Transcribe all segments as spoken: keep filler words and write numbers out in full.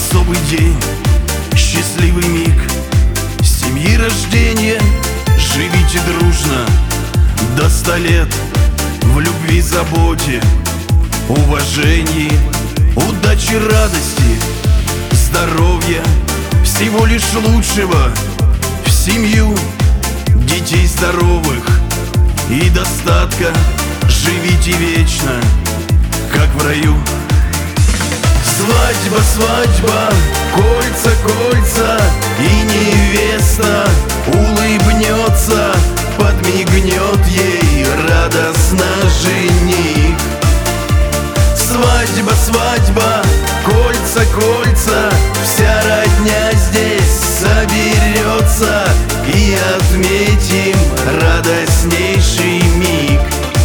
особый день, счастливый миг семьи рождения. Живите дружно до ста лет в любви, заботе, уважении, удачи, радости, здоровья, всего лишь лучшего в семью, детей здоровых и достатка. Живите вечно, как в раю. Свадьба, свадьба, кольца, кольца, и невеста улыбнется, подмигнет ей радостно жених. Свадьба, свадьба, кольца, кольца, вся родня здесь соберется, и отметим радостнейший миг.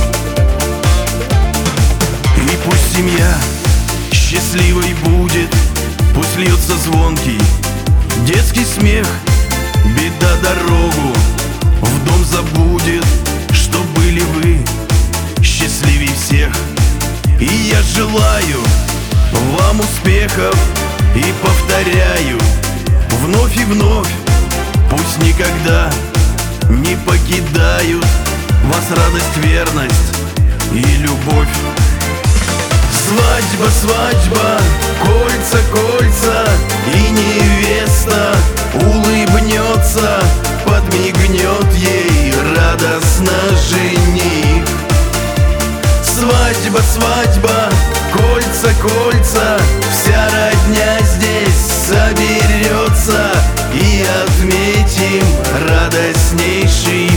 И пусть семья счастливой будет, пусть льется звонкий детский смех, беда дорогу в дом забудет, что были вы счастливей всех. И я желаю вам успехов и повторяю вновь и вновь, пусть никогда не покидают вас радость, верность и любовь. Свадьба, свадьба, кольца, кольца, и невеста улыбнется, подмигнет ей радостно жених. Свадьба, свадьба, кольца, кольца, вся родня здесь соберется, и отметим радостнейший